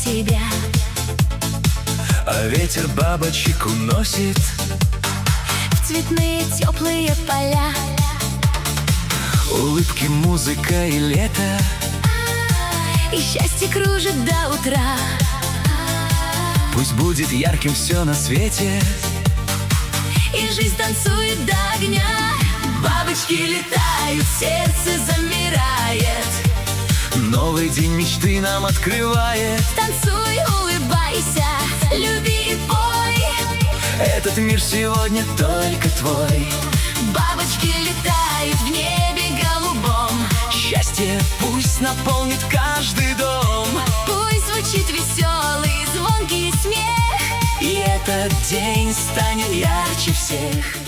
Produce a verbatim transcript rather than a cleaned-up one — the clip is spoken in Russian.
тебя. А ветер бабочек уносит В цветные теплые поля. Улыбки, музыка и лето, И счастье кружит до утра. пусть будет ярким все на свете, И жизнь танцует до огня. Бабочки летают, сердце замирает. новый день мечты нам открывает. Танцуй, улыбайся, люби и пой. Этот мир сегодня только твой. Бабочки летают в небе голубом. Счастье пусть наполнит каждый дом. Пусть звучит веселый, звонкий смех. И этот день станет ярче всех.